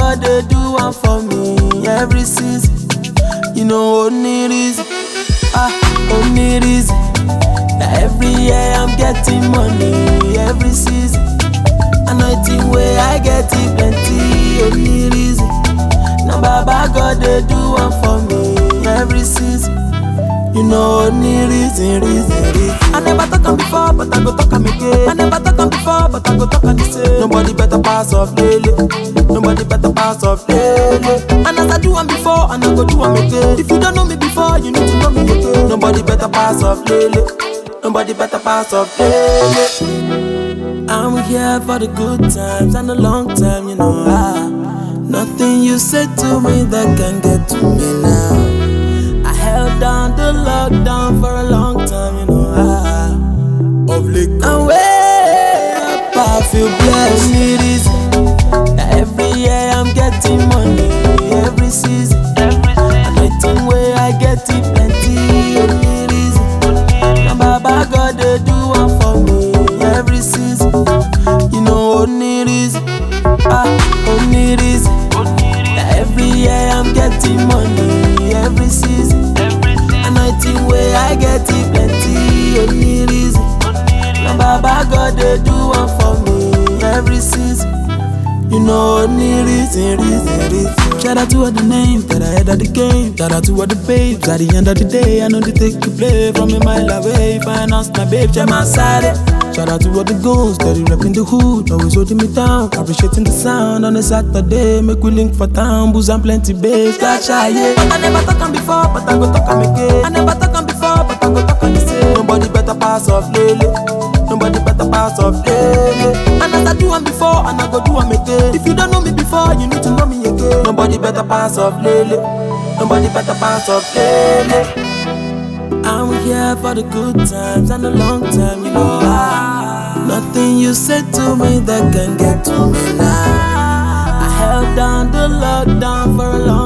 God they do one for me every season. You know only reason, only reason. Every year I'm getting money every season. Anointing way I get it plenty. Only reason. Now Baba God they do one for me every season. You know only reason. I never talk on before, but I go talk on again. I never talk on before, but I go talk on the same. Nobody better pass off Lele. Nobody better pass off Lele. And as I do one before, and I go do one again. If you don't know me before, you need to know me again. Nobody better pass off Lele. Nobody better pass off Lele. I'm here for the good times and the long time, you know. Nothing you say to me that can get to me now. I held down the lockdown for a long time, you know. Of late, and way up, I feel blessed. Only reason that every year I'm getting money every season. Anointing way I get it plenty. Only reason. Now Baba God they do one for me every season. You know only reason. Only reason. Every year I'm getting money every season. Anointing way I get it plenty. Only reason. Now Baba God they do one for me every season. You know only reason. Shout out to all the names that I had at the game. Shout out to all the babes at the end of the day. I know they take you play from a mile away. Finance my babe, check my side. Shout out to all the goons that you repping the hood, always holding me down, appreciating the sound on a Saturday. Make we link for town, booze and plenty babes. That's shy, yeah. I never talk on before, but I go talk on again. I never talk on before, but I go talk on the same. Nobody better pass off Lele. Nobody better pass off Lele. And as I do one before, and I go do one again. If you don't know me before, you need to know me again. Nobody better pass off Lele. Nobody better pass off Lele. I'm here for the good times and the long time, you know. Nothing you said to me that can get to me now. I held down the lockdown for a long